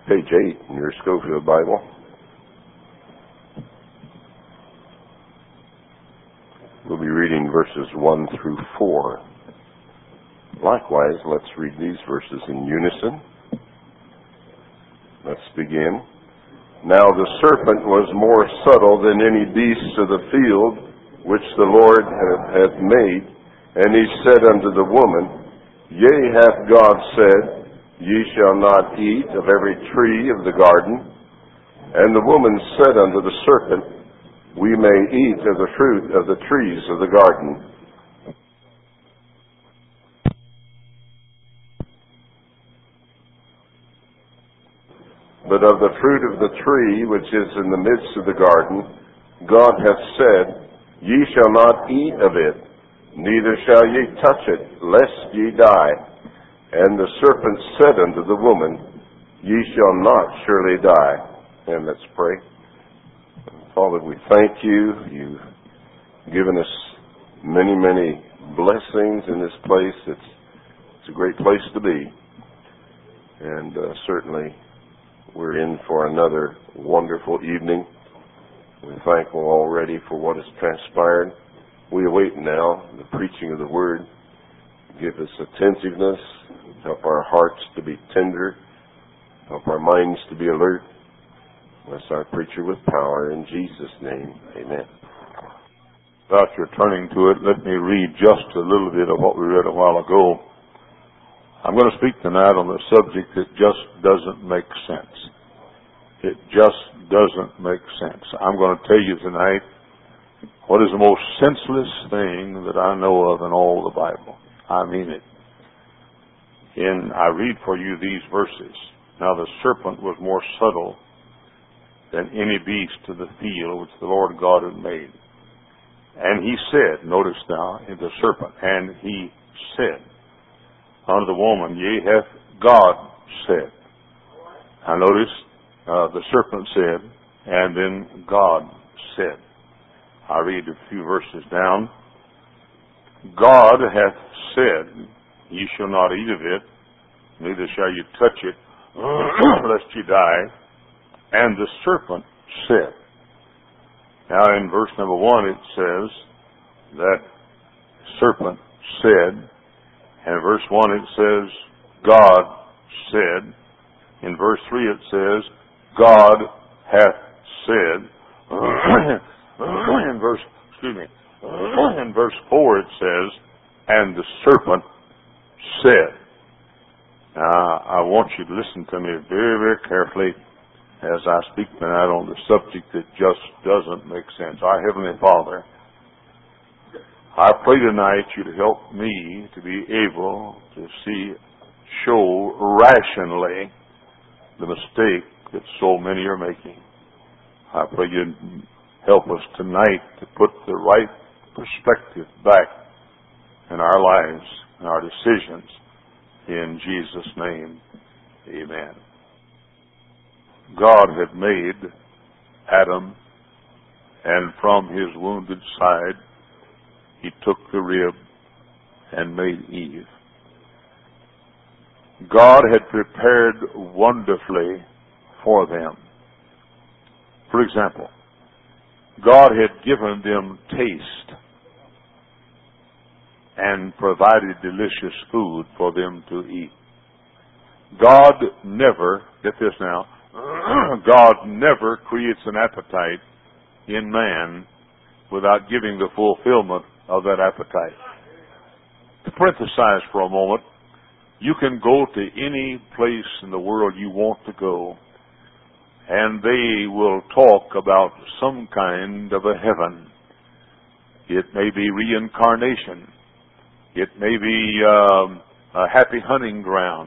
Page 8 in your Scofield Bible. We'll be reading verses 1 through 4. Likewise, let's read these verses in unison. Let's begin. Now the serpent was more subtle than any beast of the field which the Lord hath made. And he said unto the woman, Yea, hath God said, Ye shall not eat of every tree of the garden. And the woman said unto the serpent, We may eat of the fruit of the trees of the garden. But of the fruit of the tree which is in the midst of the garden, God hath said, Ye shall not eat of it, neither shall ye touch it, lest ye die. And the serpent said unto the woman, Ye shall not surely die. And let's pray. Father, we thank you. You've given us many, many blessings in this place. It's a great place to be. And certainly we're in for another wonderful evening. We're thankful already for what has transpired. We await now the preaching of the Word. Give us attentiveness. Help our hearts to be tender. Help our minds to be alert. Bless our preacher with power. In Jesus' name, amen. Without your turning to it, let me read just a little bit of what we read a while ago. I'm going to speak tonight on the subject that just doesn't make sense. It just doesn't make sense. I'm going to tell you tonight what is the most senseless thing that I know of in all the Bible. I mean it. I read for you these verses. Now the serpent was more subtle than any beast of the field which the Lord God had made. And he said, notice now, in the serpent, and he said unto the woman, Yea, hath God said. Now notice, the serpent said, and then God said. I read a few verses down. God hath said, Ye shall not eat of it, neither shall you touch it, lest ye die. And the serpent said. Now in verse number 1 it says that serpent said. And in verse 1 it says, God said. In verse 3 it says, God hath said. In verse 4 it says, and the serpent said. Now, I want you to listen to me very, very carefully as I speak tonight on the subject that just doesn't make sense. Our Heavenly Father, I pray tonight you to help me to be able to show rationally the mistake that so many are making. I pray you help us tonight to put the right perspective back in our lives and our decisions. In Jesus' name, amen. God had made Adam, and from his wounded side, he took the rib and made Eve. God had prepared wonderfully for them. For example, God had given them taste and provided delicious food for them to eat. God never, get this now, God never creates an appetite in man without giving the fulfillment of that appetite. To parenthesize for a moment, you can go to any place in the world you want to go, and they will talk about some kind of a heaven. It may be reincarnation. It may be happy hunting grounds.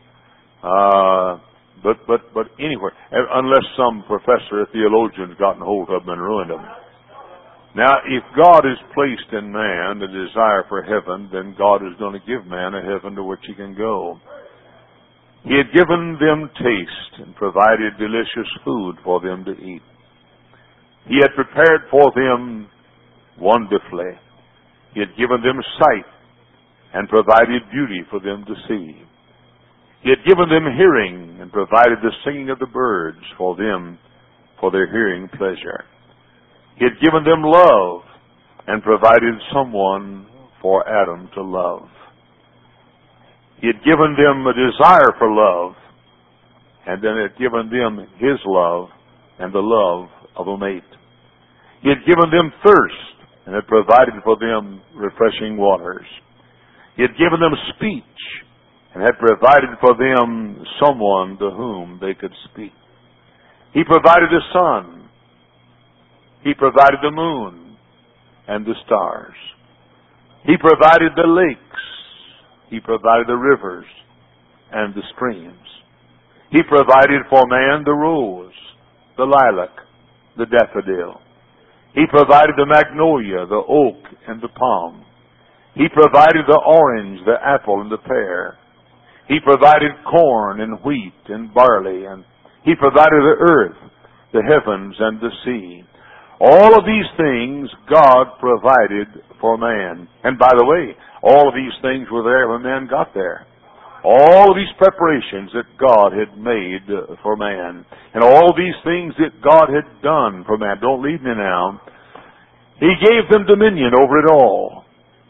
But anywhere, unless some professor or theologian has gotten hold of them and ruined them. Now, if God has placed in man the desire for heaven, then God is going to give man a heaven to which he can go. He had given them taste and provided delicious food for them to eat. He had prepared for them wonderfully. He had given them sight and provided beauty for them to see. He He had given them hearing and provided the singing of the birds for them for their hearing pleasure. He had given them love and provided someone for Adam to love. He had given them a desire for love, and then had given them His love and the love of a mate. He had given them thirst and had provided for them refreshing waters. He had given them speech and had provided for them someone to whom they could speak. He provided the sun. He provided the moon and the stars. He provided the lakes. He provided the rivers and the streams. He provided for man the rose, the lilac, the daffodil. He provided the magnolia, the oak, and the palm. He provided the orange, the apple, and the pear. He provided corn and wheat and barley, and He provided the earth, the heavens, and the sea. All of these things God provided for man. And by the way, all of these things were there when man got there. All of these preparations that God had made for man, and all these things that God had done for man. Don't leave me now. He gave them dominion over it all.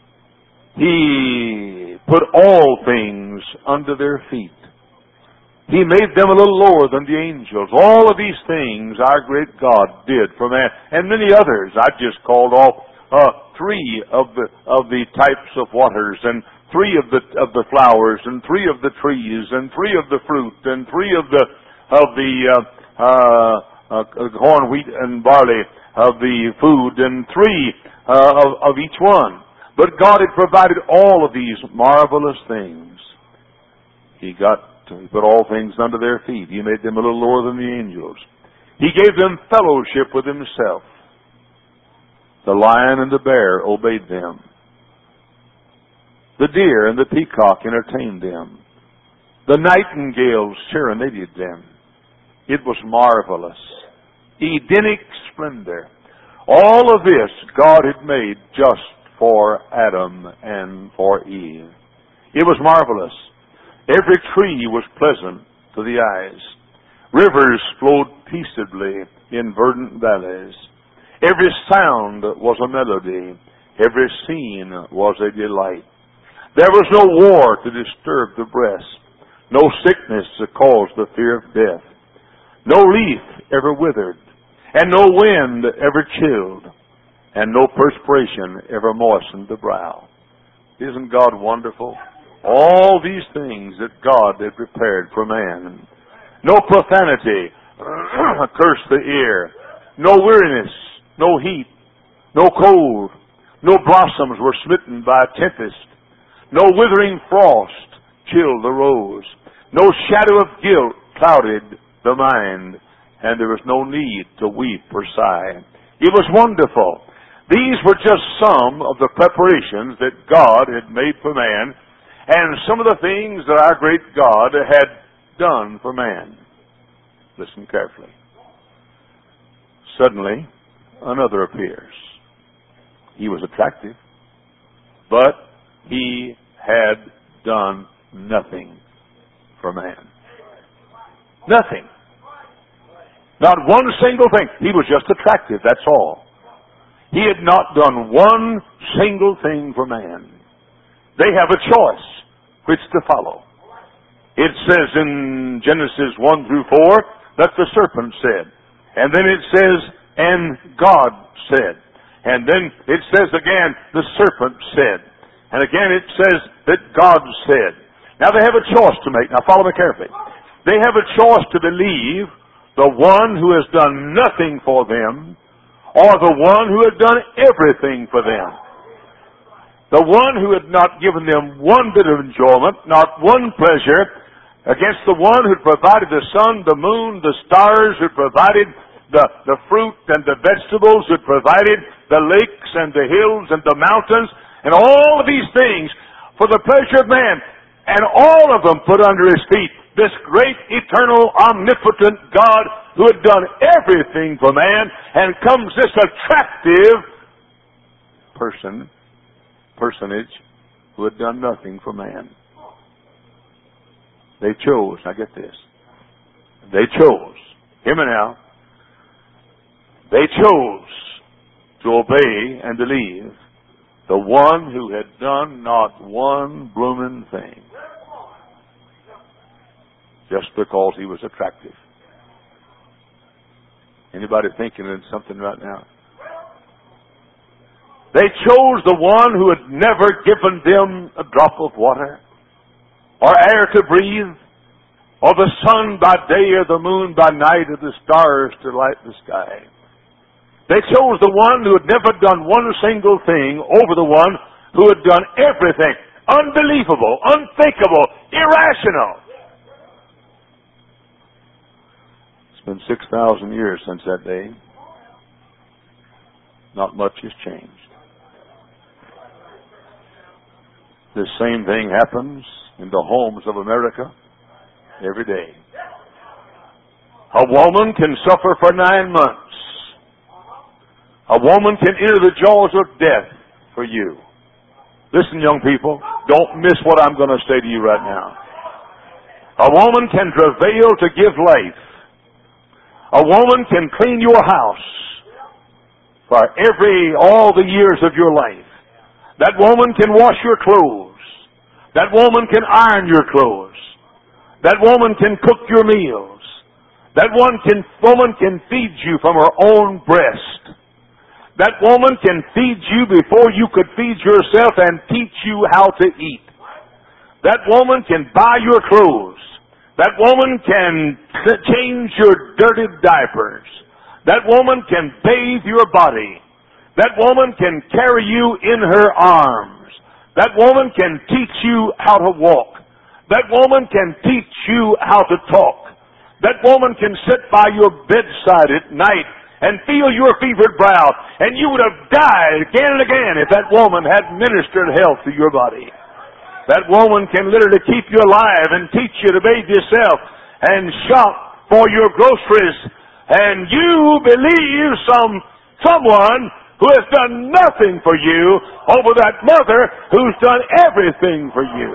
He put all things under their feet. He made them a little lower than the angels. All of these things our great God did for man, and many others. I just called off 3 of the types of waters, and 3 of the flowers, and 3 of the trees, and 3 of the fruit, and 3 of the corn, wheat, and barley, of the food, and 3 of each one. But God had provided all of these marvelous things. He put all things under their feet. He made them a little lower than the angels. He gave them fellowship with Himself. The lion and the bear obeyed them. The deer and the peacock entertained them. The nightingales serenaded them. It was marvelous. Edenic splendor. All of this God had made just for Adam and for Eve. It was marvelous. Every tree was pleasant to the eyes. Rivers flowed peaceably in verdant valleys. Every sound was a melody. Every scene was a delight. There was no war to disturb the breast, no sickness to cause the fear of death. No leaf ever withered, and no wind ever chilled, and no perspiration ever moistened the brow. Isn't God wonderful? All these things that God had prepared for man. No profanity cursed the ear. No weariness, no heat, no cold. No blossoms were smitten by a tempest. No withering frost chilled the rose. No shadow of guilt clouded the mind. And there was no need to weep or sigh. It was wonderful. These were just some of the preparations that God had made for man, and some of the things that our great God had done for man. Listen carefully. Suddenly, another appears. He was attractive, but he had done nothing for man. Nothing. Not one single thing. He was just attractive, that's all. He had not done one single thing for man. They have a choice which to follow. It says in Genesis 1 through 4 that the serpent said. And then it says, and God said. And then it says again, the serpent said. And again it says that God said. Now they have a choice to make. Now follow me carefully. They have a choice to believe the one who has done nothing for them, or the one who had done everything for them. The one who had not given them one bit of enjoyment, not one pleasure, against the one who had provided the sun, the moon, the stars, who provided the fruit and the vegetables, who had provided the lakes and the hills and the mountains, and all of these things for the pleasure of man. And all of them put under His feet this great, eternal, omnipotent God who had done everything for man, and comes this attractive personage who had done nothing for man. They chose, now get this, they chose, hear me now, they chose to obey and believe the one who had done not one blooming thing, just because he was attractive. Anybody thinking of something right now? They chose the one who had never given them a drop of water, or air to breathe, or the sun by day, or the moon by night, or the stars to light the sky. They chose the one who had never done one single thing over the one who had done everything. Unbelievable, unthinkable, irrational. It's been 6,000 years since that day. Not much has changed. This same thing happens in the homes of America every day. A woman can suffer for 9 months. A woman can enter the jaws of death for you. Listen, young people, don't miss what I'm going to say to you right now. A woman can travail to give life. A woman can clean your house for all the years of your life. That woman can wash your clothes. That woman can iron your clothes. That woman can cook your meals. That woman can feed you from her own breast. That woman can feed you before you could feed yourself and teach you how to eat. That woman can buy your clothes. That woman can change your dirty diapers. That woman can bathe your body. That woman can carry you in her arms. That woman can teach you how to walk. That woman can teach you how to talk. That woman can sit by your bedside at night and feel your fevered brow, and you would have died again and again if that woman had ministered health to your body. That woman can literally keep you alive and teach you to bathe yourself and shop for your groceries, and you believe someone who has done nothing for you over that mother who's done everything for you.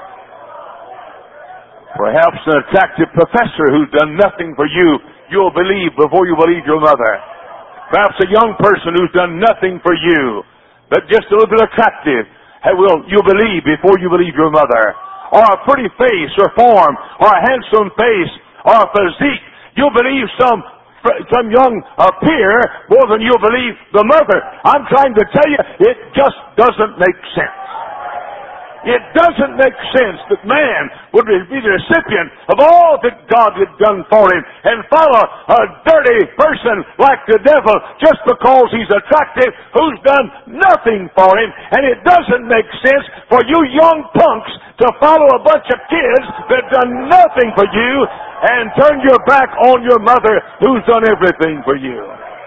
Perhaps an attractive professor who's done nothing for you, you'll believe before you believe your mother. Perhaps a young person who's done nothing for you, but just a little bit attractive, you'll believe before you believe your mother. Or a pretty face or form, or a handsome face, or a physique. You'll believe some young peer more than you'll believe the mother. I'm trying to tell you, it just doesn't make sense. It doesn't make sense that man would be the recipient of all that God had done for him and follow a dirty person like the devil just because he's attractive who's done nothing for him. And it doesn't make sense for you young punks to follow a bunch of kids that have done nothing for you and turn your back on your mother who's done everything for you.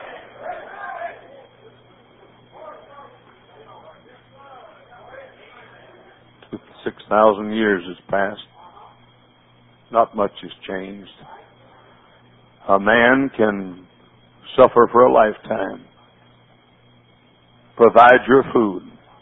6,000 years has passed. Not much has changed. A man can suffer for a lifetime, provide your food,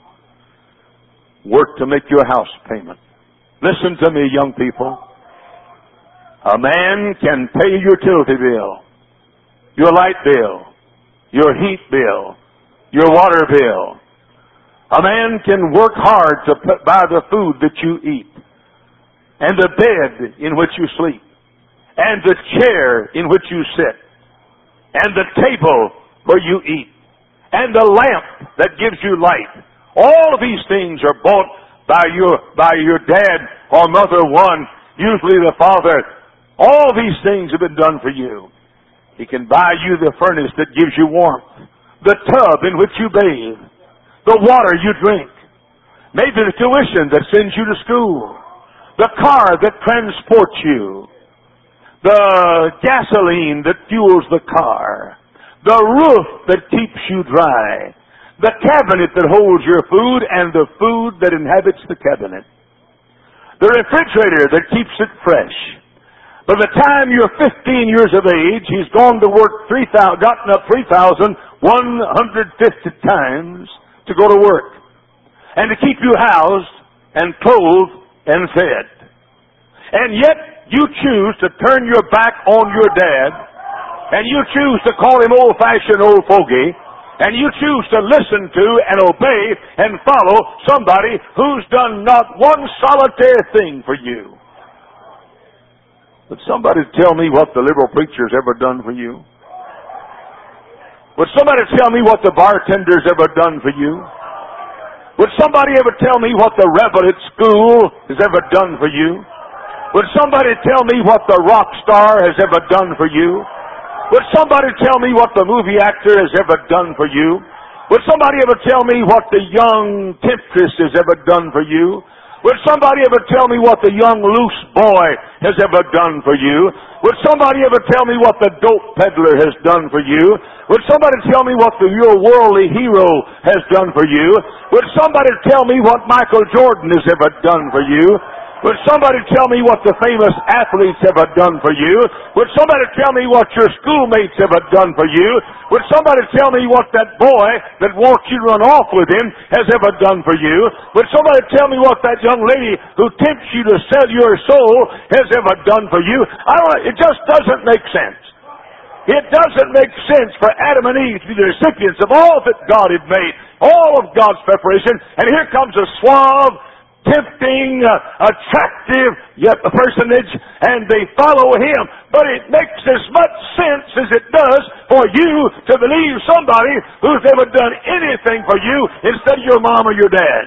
work to make your house payment. Listen to me, young people. A man can pay your utility bill, your light bill, your heat bill, your water bill. A man can work hard to buy the food that you eat, and the bed in which you sleep, and the chair in which you sit, and the table where you eat, and the lamp that gives you light. All of these things are bought by your dad or mother one, usually the father. All these things have been done for you. He can buy you the furnace that gives you warmth, the tub in which you bathe, the water you drink, maybe the tuition that sends you to school, the car that transports you, the gasoline that fuels the car, the roof that keeps you dry, the cabinet that holds your food and the food that inhabits the cabinet, the refrigerator that keeps it fresh. By the time you're 15 years of age, he's gone to work gotten up 3,150 times to go to work and to keep you housed and clothed and fed. And yet you choose to turn your back on your dad, and you choose to call him old-fashioned old fogey, and you choose to listen to and obey and follow somebody who's done not one solitary thing for you. Would somebody tell me what the liberal preacher's ever done for you? Would somebody tell me what the bartender's ever done for you? Would somebody ever tell me what the rebel at school has ever done for you? Would somebody tell me what the rock star has ever done for you? Would somebody tell me what the movie actor has ever done for you? Would somebody ever tell me what the young temptress has ever done for you? Would somebody ever tell me what the young loose boy has ever done for you? Would somebody ever tell me what the dope peddler has done for you? Would somebody tell me what your worldly hero has done for you? Would somebody tell me what Michael Jordan has ever done for you? Would somebody tell me what the famous athletes ever done for you? Would somebody tell me what your schoolmates ever done for you? Would somebody tell me what that boy that wants you to run off with him has ever done for you? Would somebody tell me what that young lady who tempts you to sell your soul has ever done for you? It just doesn't make sense. It doesn't make sense for Adam and Eve to be the recipients of all that God had made, all of God's preparation, and here comes a suave, tempting, attractive yet a personage, and they follow him. But it makes as much sense as it does for you to believe somebody who's never done anything for you instead of your mom or your dad.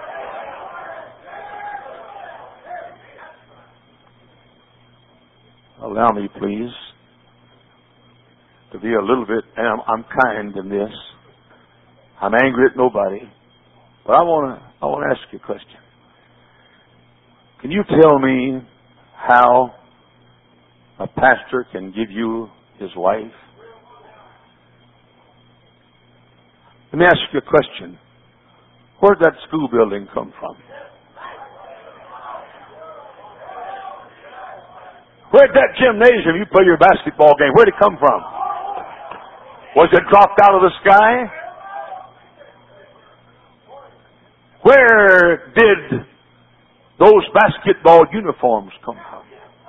Allow me, please, to be a little bit, and I'm kind in this. I'm angry at nobody. But I want to ask you a question. Can you tell me how a pastor can give you his wife? Let me ask you a question. Where'd that school building come from? Where'd that gymnasium you play your basketball game, where'd it come from? Was it dropped out of the sky? Where did those basketball uniforms come from?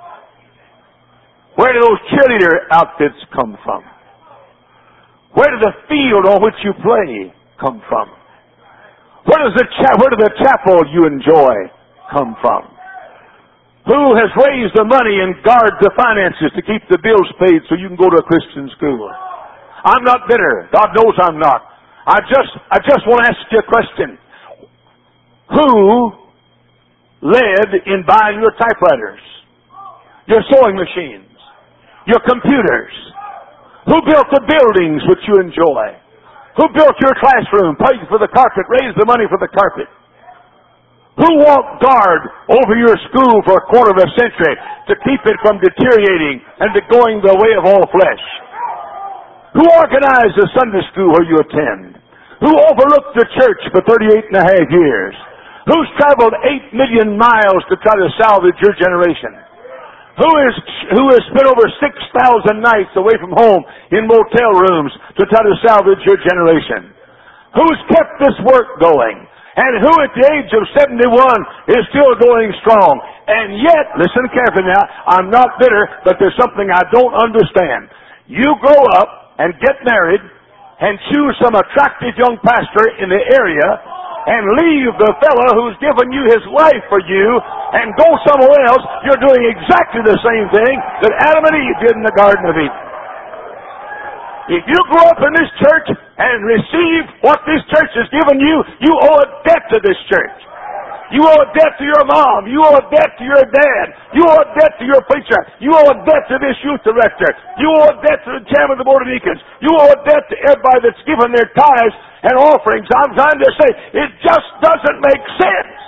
Where do those cheerleader outfits come from? Where does the field on which you play come from? Where does the chapel you enjoy come from? Who has raised the money and guards the finances to keep the bills paid so you can go to a Christian school? I'm not bitter. God knows I'm not. I just want to ask you a question. Who led in buying your typewriters, your sewing machines, your computers? Who built the buildings which you enjoy? Who built your classroom, paid for the carpet, raised the money for the carpet? Who walked guard over your school for a quarter of a century to keep it from deteriorating and to going the way of all flesh? Who organized the Sunday school where you attend? Who overlooked the church for 38 and a half years? Who's traveled 8 million miles to try to salvage your generation? Who has spent over 6,000 nights away from home in motel rooms to try to salvage your generation? Who's kept this work going? And who at the age of 71 is still going strong? And yet, listen carefully now, I'm not bitter, but there's something I don't understand. You grow up and get married and choose some attractive young pastor in the area and leave the fellow who's given you his life for you and go somewhere else. You're doing exactly the same thing that Adam and Eve did in the Garden of Eden. If you grow up in this church and receive what this church has given you, you owe a debt to this church. You owe a debt to your mom. You owe a debt to your dad. You owe a debt to your preacher. You owe a debt to this youth director. You owe a debt to the chairman of the board of deacons. You owe a debt to everybody that's given their tithes and offerings. I'm trying to say, it just doesn't make sense.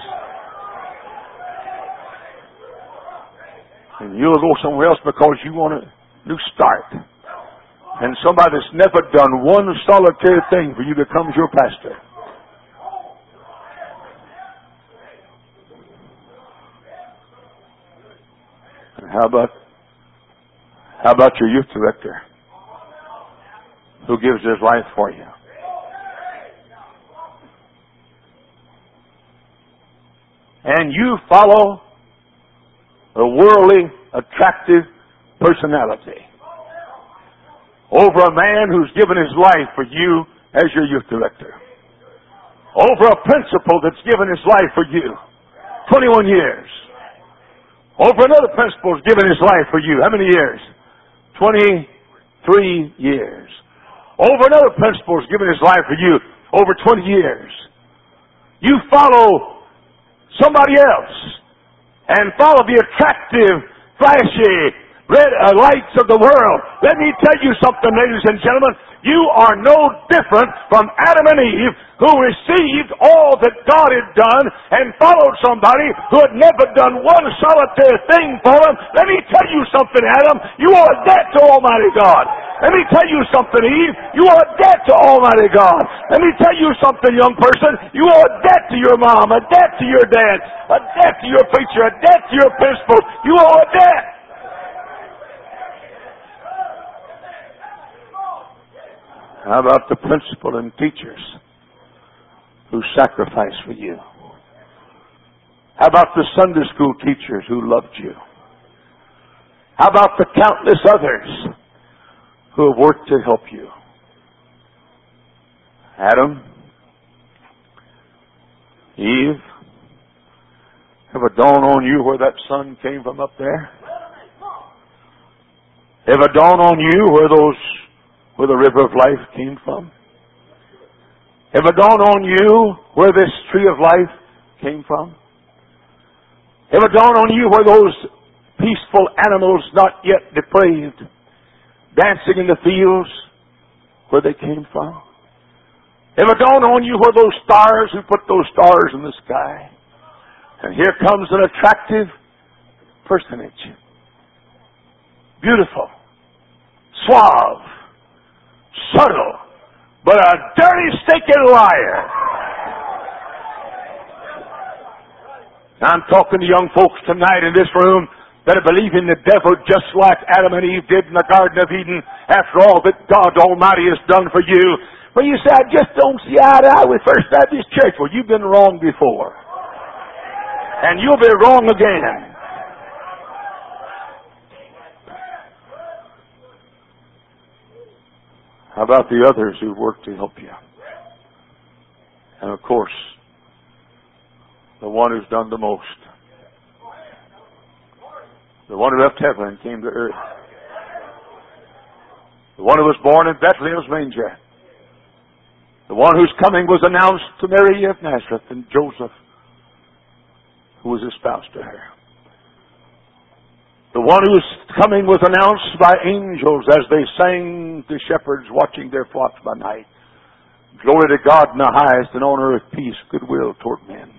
And you'll go somewhere else because you want a new start. And somebody that's never done one solitary thing for you becomes your pastor. And how about your youth director who gives his life for you? And you follow a worldly, attractive personality over a man who's given his life for you as your youth director, over a principal that's given his life for you 21 years, over another principal who's given his life for you how many years? 23 years. Over another principal who's given his life for you over 20 years. You follow somebody else and follow the attractive, flashy, red lights of the world. Let me tell you something, ladies and gentlemen. You are no different from Adam and Eve, who received all that God had done and followed somebody who had never done one solitary thing for them. Let me tell you something, Adam. You owe a debt to Almighty God. Let me tell you something, Eve. You owe a debt to Almighty God. Let me tell you something, young person. You owe a debt to your mom, a debt to your dad, a debt to your preacher, a debt to your principal. You owe a debt. How about the principal and teachers who sacrificed for you? How about the Sunday school teachers who loved you? How about the countless others who have worked to help you? Adam, Eve, ever dawned on you where that sun came from up there? Ever dawned on you where the river of life came from? Ever dawned on you where this tree of life came from? Ever dawned on you where those peaceful animals not yet depraved, dancing in the fields, where they came from? Ever dawned on you where those stars, who put those stars in the sky? And here comes an attractive personage. Beautiful, suave, subtle, but a dirty, stinking liar. I'm talking to young folks tonight in this room that are believing the devil just like Adam and Eve did in the Garden of Eden after all that God Almighty has done for you. Well, you say, I just don't see eye to eye with First Baptist Church. Well, you've been wrong before. And you'll be wrong again. How about the others who work to help you? And of course, the one who's done the most. The one who left heaven and came to earth. The one who was born in Bethlehem's manger. The one whose coming was announced to Mary of Nazareth and Joseph, who was espoused to her. The one whose coming was announced by angels as they sang to shepherds watching their flocks by night. Glory to God in the highest, and on earth peace, goodwill toward men.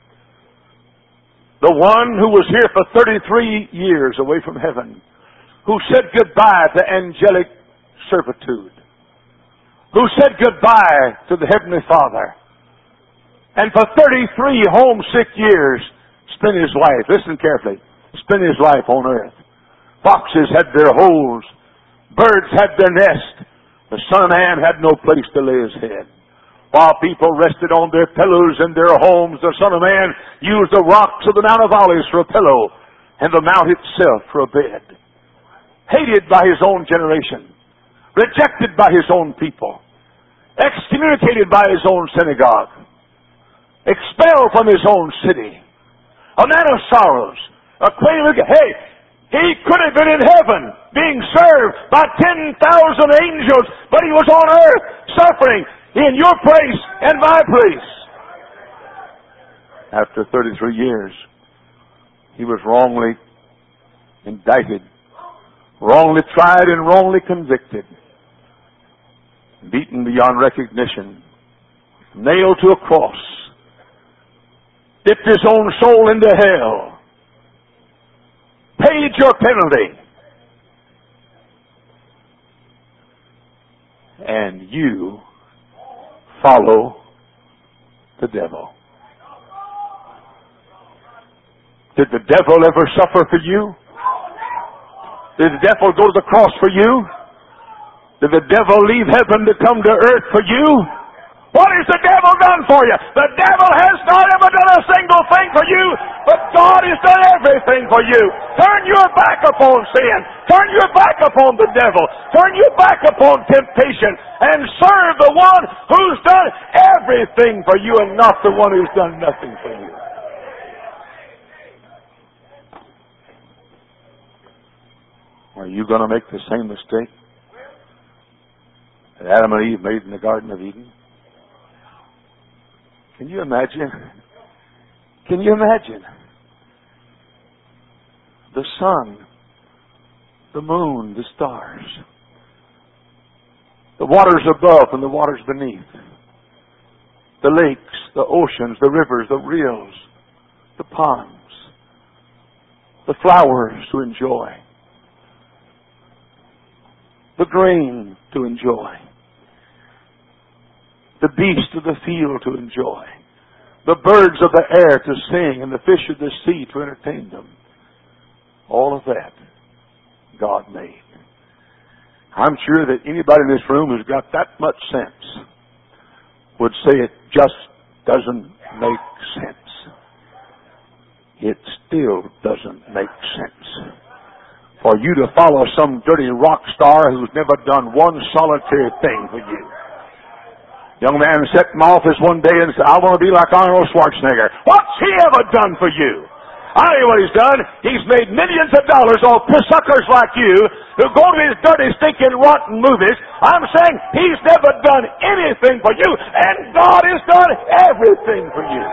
The one who was here for 33 years away from heaven, who said goodbye to angelic servitude, who said goodbye to the Heavenly Father, and for 33 homesick years spent his life, listen carefully, spent his life on earth. Foxes had their holes. Birds had their nest. The Son of Man had no place to lay his head. While people rested on their pillows in their homes, the Son of Man used the rocks of the Mount of Olives for a pillow and the mount itself for a bed. Hated by his own generation. Rejected by his own people. Excommunicated by his own synagogue. Expelled from his own city. A man of sorrows. Acquainted with, hey, he could have been in heaven being served by 10,000 angels, but he was on earth suffering in your place and my place. After 33 years, he was wrongly indicted, wrongly tried, and wrongly convicted, beaten beyond recognition, nailed to a cross, dipped his own soul into hell, paid your penalty, and you follow the devil. Did the devil ever suffer for you? Did the devil go to the cross for you? Did the devil leave heaven to come to earth for you? What has the devil done for you? The devil has not ever done a single thing for you, but God has done everything for you. Turn your back upon sin. Turn your back upon the devil. Turn your back upon temptation and serve the one who's done everything for you and not the one who's done nothing for you. Are you going to make the same mistake that Adam and Eve made in the Garden of Eden? Can you imagine? Can you imagine? The sun, the moon, the stars, the waters above and the waters beneath, the lakes, the oceans, the rivers, the rills, the ponds, the flowers to enjoy, the grain to enjoy, the beasts of the field to enjoy, the birds of the air to sing, and the fish of the sea to entertain them. All of that God made. I'm sure that anybody in this room who's got that much sense would say it just doesn't make sense. It still doesn't make sense for you to follow some dirty rock star who's never done one solitary thing for you. Young man set in my office one day and said, I want to be like Arnold Schwarzenegger. What's he ever done for you? I tell you what he's done. He's made millions of dollars off suckers like you who go to his dirty, stinking, rotten movies. I'm saying he's never done anything for you, and God has done everything for you.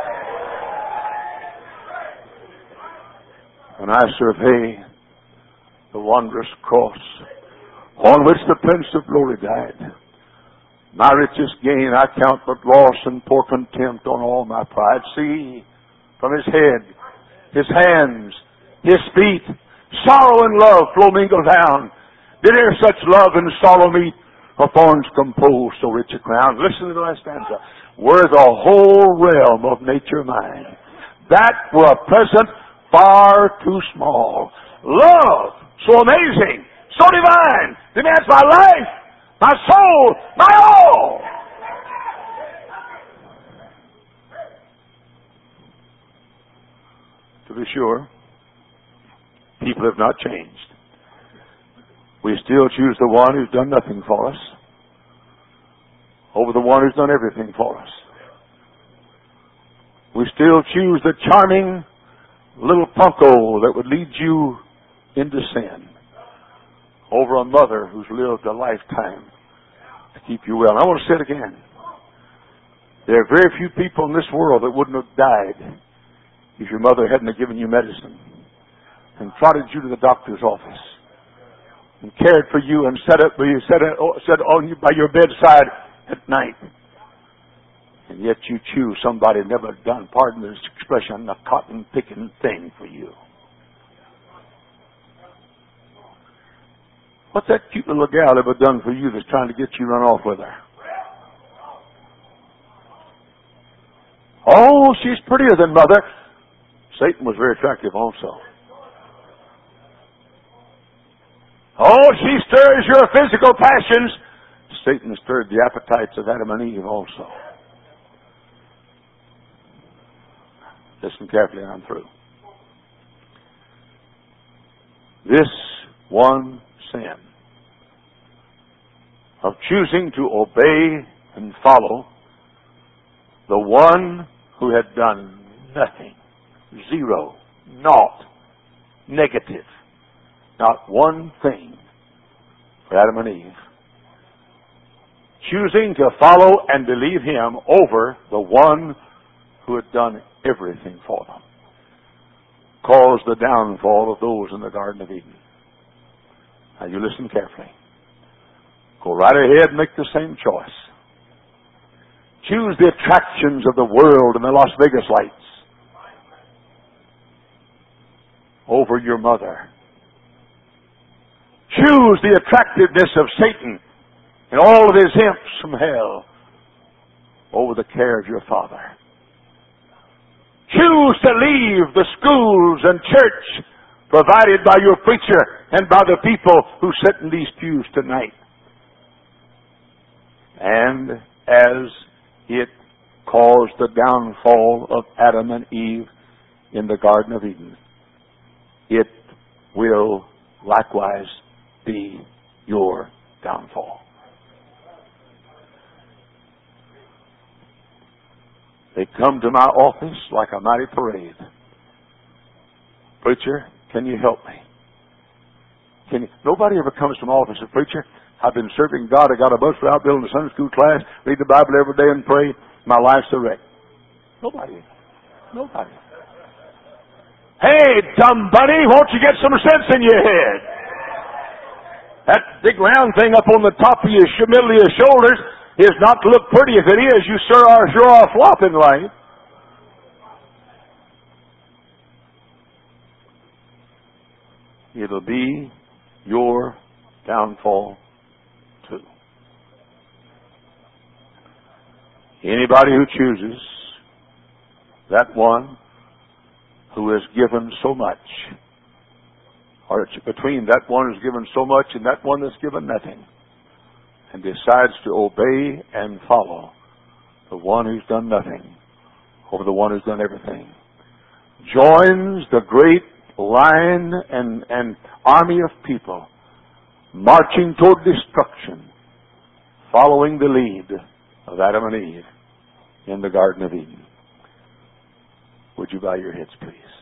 When I survey the wondrous cross on which the Prince of Glory died, my richest gain I count but loss and pour contempt on all my pride. See, from his head, his hands, his feet, sorrow and love flow mingle down. Did e'er such love and sorrow meet, or thorns compose so rich a crown? Listen to the last stanza. Were the whole realm of nature mine, that were a present far too small. Love so amazing, so divine, demands my life, my soul, my all. To be sure, people have not changed. We still choose the one who's done nothing for us over the one who's done everything for us. We still choose the charming little punko that would lead you into sin over a mother who's lived a lifetime to keep you well. And I want to say it again. There are very few people in this world that wouldn't have died if your mother hadn't have given you medicine and trotted you to the doctor's office and cared for you and sat on you by your bedside at night. And yet you choose somebody never done, pardon this expression, a cotton-picking thing for you. What's that cute little gal ever done for you that's trying to get you run off with her? Oh, she's prettier than mother. Satan was very attractive also. Oh, she stirs your physical passions. Satan stirred the appetites of Adam and Eve also. Listen carefully and I'm through. This one sin of choosing to obey and follow the one who had done nothing, zero, naught, negative, not one thing for Adam and Eve. Choosing to follow and believe him over the one who had done everything for them caused the downfall of those in the Garden of Eden. Now you listen carefully. Go right ahead and make the same choice. Choose the attractions of the world and the Las Vegas lights over your mother. Choose the attractiveness of Satan and all of his imps from hell over the care of your father. Choose to leave the schools and church provided by your preacher and by the people who sit in these pews tonight. And as it caused the downfall of Adam and Eve in the Garden of Eden, it will likewise be your downfall. They come to my office like a mighty parade. Preacher, can you help me? Nobody ever comes to my office and says, Preacher, I've been serving God. I got a bus route, building a Sunday school class, read the Bible every day and pray. My life's a wreck. Nobody. Hey, dumb buddy, won't you get some sense in your head? That big round thing up on the top of your middle of your shoulders is not to look pretty. If it is, you sure are flopping life. It'll be your downfall too. Anybody who chooses that one who has given so much, or it's between that one who's given so much and that one that's given nothing, and decides to obey and follow the one who's done nothing over the one who's done everything, joins the great line and army of people marching toward destruction, following the lead of Adam and Eve in the Garden of Eden. Would you bow your heads, please?